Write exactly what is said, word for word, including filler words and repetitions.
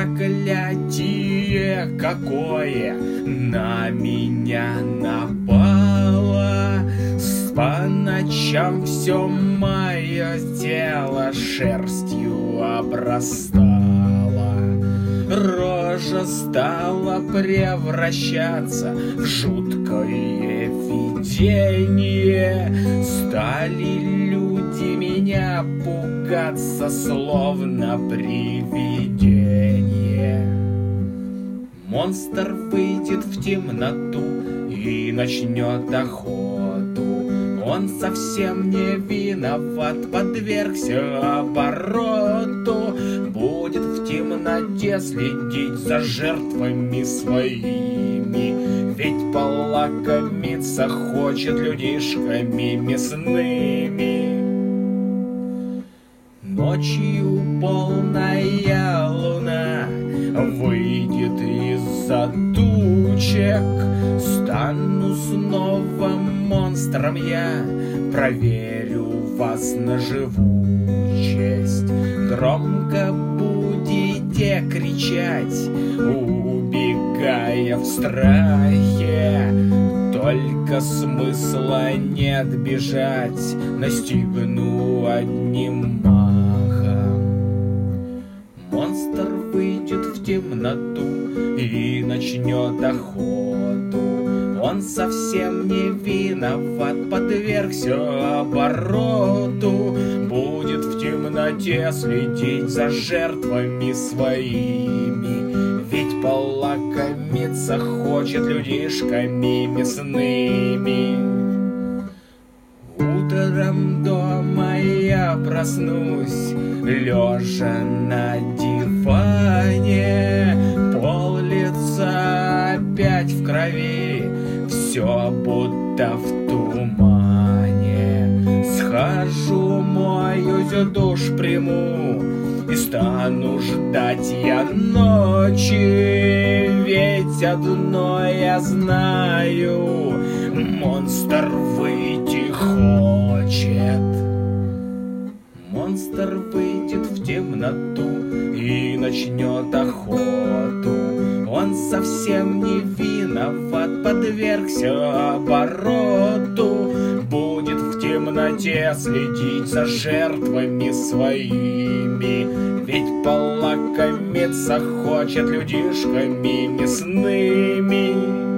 проклятие какое на меня напало. По ночам все мое тело шерстью обрастало. Рожа стала превращаться в жуткое видение. Стали люди меня пугаться, словно привидение. Монстр выйдет в темноту и начнет охоту. Он совсем не виноват, подвергся обороту. Будет в темноте следить за жертвами своими, ведь полакомиться хочет людишками мясными. Ночью полная луна выйдет из-за тучек. Стану снова монстром я, проверю вас на живучесть. Громко будете кричать, убегая в страхе. Только смысла нет бежать, настигну одним махом. Монстр выйдет в темноту и начнет охоту. Он совсем не виноват, подвергся обороту. Будет в темноте следить за жертвами своими, ведь полакомиться хочет людишками мясными. Утром дома я проснусь, лежа на диване. Пол лица опять в крови, все будто в тумане. Схожу, моюсь, душ приму и стану ждать я ночи. Ведь одно я знаю, монстр выйти хочет. Монстр выйдет в темноту и начнет охоту. Он совсем не виноват, подвергся обороту. Будет в темноте следить за жертвами своими, ведь полакомиться хочет людишками мясными.